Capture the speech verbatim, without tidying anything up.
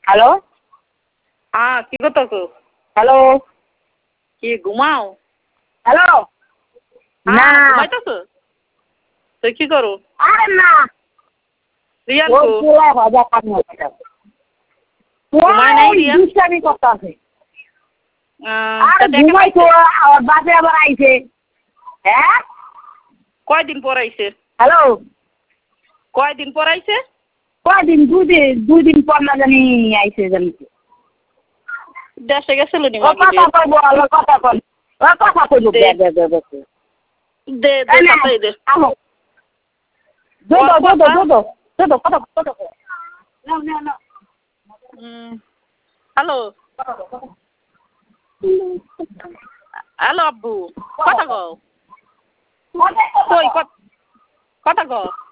Hello হ্যাঁ কি করতেছো? হ্যালো কি ঘুমাও? হ্যালো না হ্যাঁ ঘুমাইতেছো? তুই কি করো? আরে না রিয়ান ওই কো? পোলা ভাজা খাবো ঘুমায় নাই রিয়ান? দুষ্টামি করতে আছে আহ, আর তা দেখে ঘুমাইছো পাইছে? আবার বাসে আবার আইছে হ্যাঁ কয়দিন পর আইছে? হ্যালো কয়দিন পর আইছে? কয়দিন দুদিন দুই দিন পর না জানি আইছে জানি দেশে গেছিল নি ও মামি কথা রে? কইব ও কথা কই ও কথা কইব দে দে দে দে দে দে দে কথাই দে। আমো ওর দোদো দোদো কথা? দোদো দোদো কথা কথা নাও নাও নাও হুম হ্যালো হ্যালো আব্বু কথা কও। কই কথা কও।